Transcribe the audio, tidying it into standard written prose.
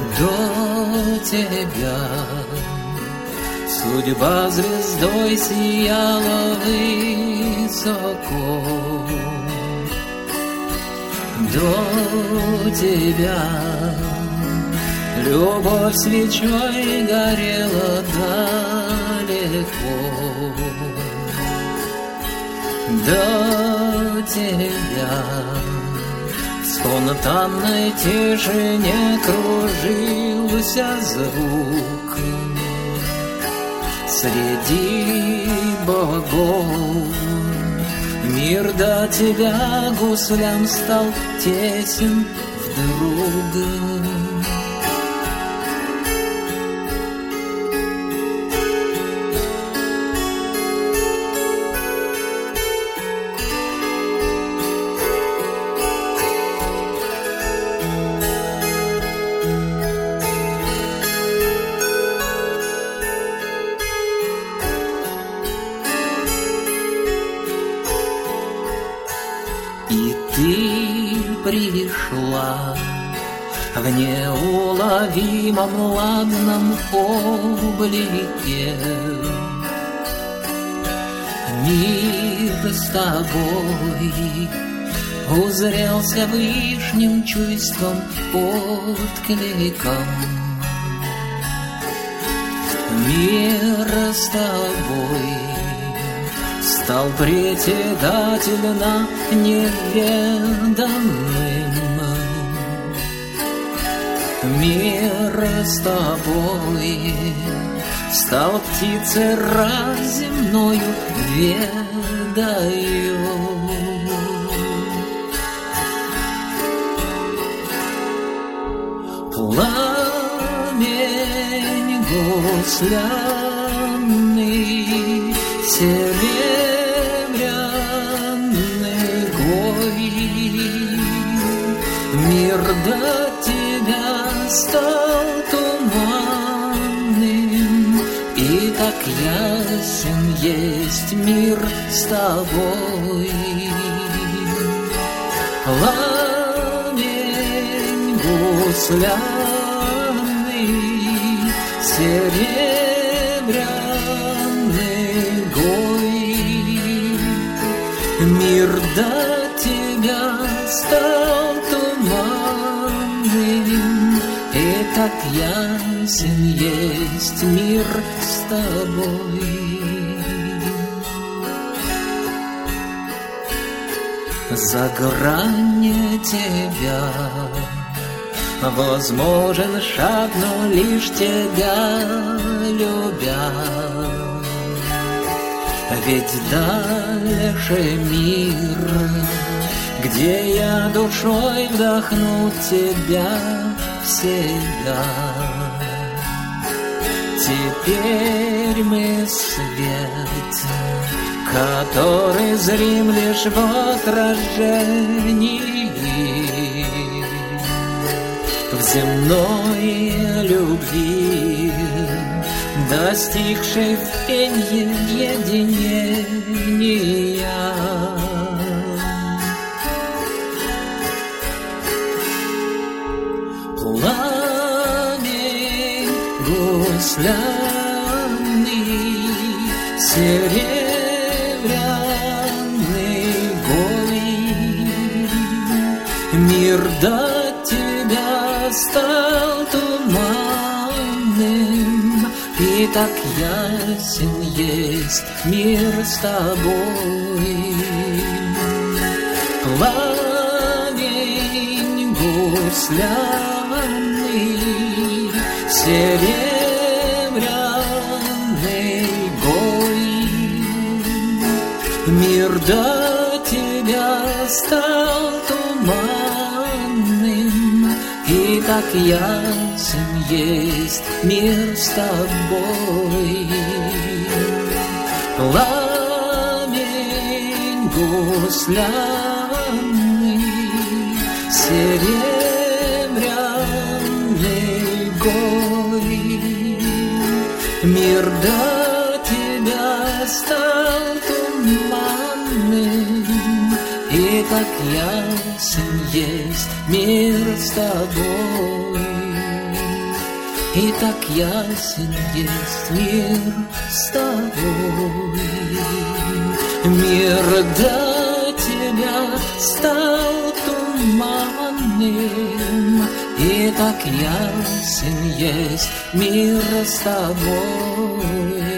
До тебя судьба звездой сияла высоко. До тебя любовь свечой горела далеко. До тебя в спонтанной тишине кружился звук. Среди богов мир до тебя гуслям стал тесен вдруг. И ты пришла в неуловимом ладном облике. Мир с тобой узрелся вышним чувством откликом. Мир с тобой стал притягательно неведомым. Мир с тобой стал птицей разземною ведаю. Пламень гусляный, серебряный гой, мир до тебя стал туманным, и так ясен есть мир с тобой. Пламень гусляный, серебряный гой, мир до тебя стал туманным, и так ясен есть мир с тобой. За грань тебя возможен шаг, но лишь тебя любя. Ведь дальше мир, где я душой вдохну тебя в себя. Теперь мы свет, который зрим лишь в отражении, в земной любви, достигшей в пенье единения. Пламень гусляный, серебряный гой, мир до тебя стал туманным, и так ясен есть мир с тобой. Пламень гусляный, серебряный гой, мир до тебя стал туманным, и так ясен есть мир с тобой. Пламень гусляный, серебряный гой, мир до тебя стал туманным, и так ясен есть мир с тобой. и так ясен есть мир с тобой. Мир до тебя стал туманным, и так ясен есть мир с тобой.